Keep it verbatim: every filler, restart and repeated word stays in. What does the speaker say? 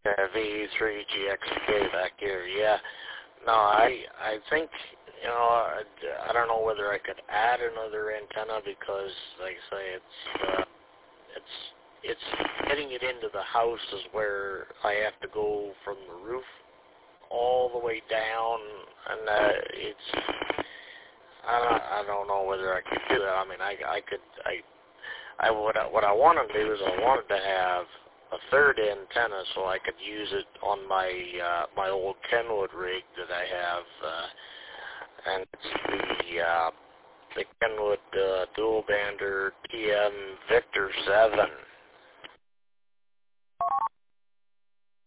uh, V three G X K back here. Yeah. No, I I think you know I, I don't know whether I could add another antenna because, like I say, it's uh, it's it's getting it into the house is where I have to go from the roof all the way down, and uh, it's I don't I don't know whether I could do that. I mean, I I could I I what I, what I want to do is I wanted to have a third antenna so I could use it on my uh, my old Kenwood rig that I have, uh, and it's the uh, the Kenwood uh, dual bander T M Victor seven.